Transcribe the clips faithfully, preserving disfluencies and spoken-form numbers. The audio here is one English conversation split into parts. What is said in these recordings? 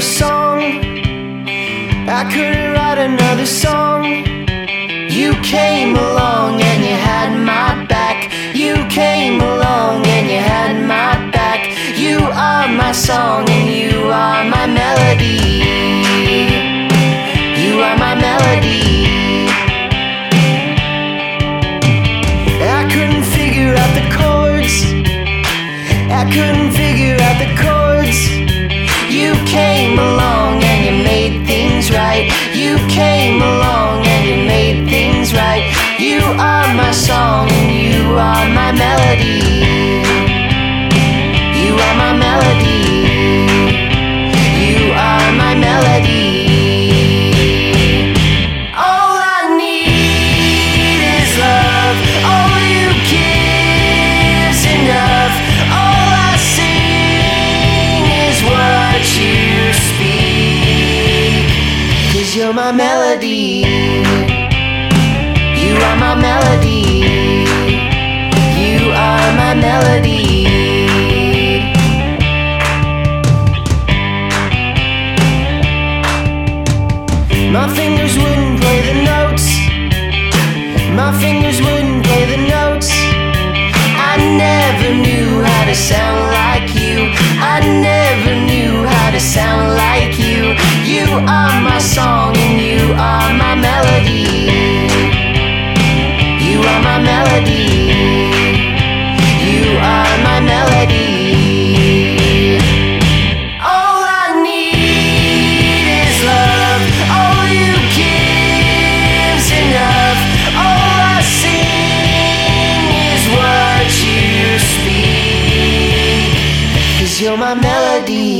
another song. I couldn't write another song. You came along and you had my back. You came along and you had my back. You are my song and you are my melody. You are my melody. I couldn't figure out the chords. I couldn't figure out the chords. You came along and you made things right. You came along and you made things right. You are my song and you are my melody. You are my melody. You are my melody. All I need is love. All you give's enough. All I sing is what you speak. 'Cause you're my melody. You are my melody. You are my melody. My fingers wouldn't play the notes. My fingers wouldn't play the notes. I never knew how to sound like you. I never knew how to sound like you. You are my song and you are my melody. You are my melody. You are my melody. All I need is love. All you give's enough. All I sing is what you speak. 'Cause you're my melody.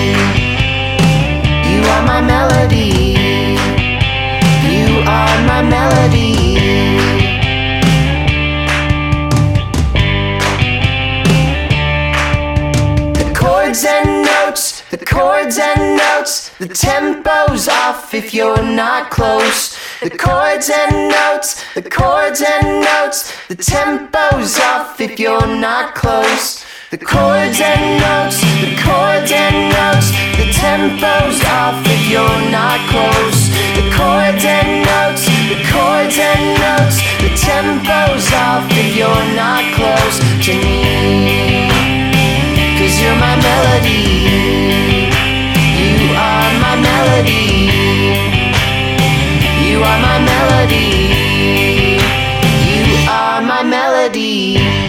You are my melody. You are my melody. And notes, the chords and notes, the tempo's off if you're not close. The chords and notes, the chords and notes, the tempo's off if you're not close. The chords and notes, the chords and notes, the tempo's off if you're not close. The chords and notes, the chords and notes, the tempo's off if you're not close to me. 'Cause you're my melody. You are my melody. You are my melody. You are my melody.